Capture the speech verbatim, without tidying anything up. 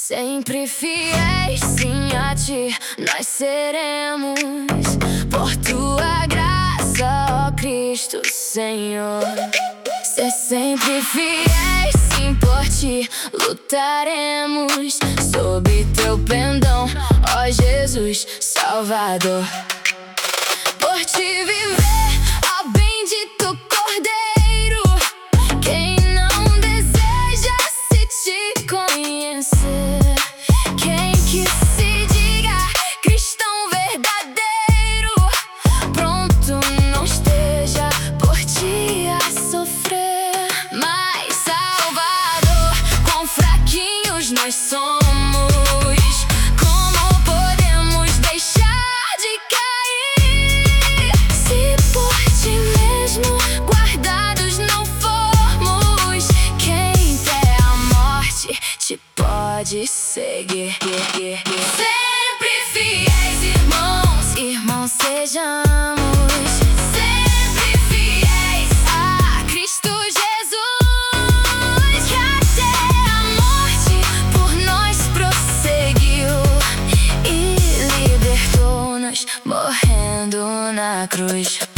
Sempre fiéis, sim, a ti nós seremos, por tua graça, ó Cristo Senhor. Ser sempre fiéis, sim, por ti lutaremos, sob teu pendão, ó Jesus Salvador. Por te viver, ó bendito Cordeiro, quem não deseja se te conhecer? Quem que se diga cristão verdadeiro, pronto não esteja por ti a sofrer. Mas Salvador, quão fraquinhos nós somos, como podemos deixar de cair? Se por ti mesmo guardados não formos, quem quer a morte te pode seguir. Sempre fiéis, irmãos, irmãos sejamos, sempre fiéis a Cristo Jesus, que até a morte por nós prosseguiu e libertou-nos morrendo na cruz.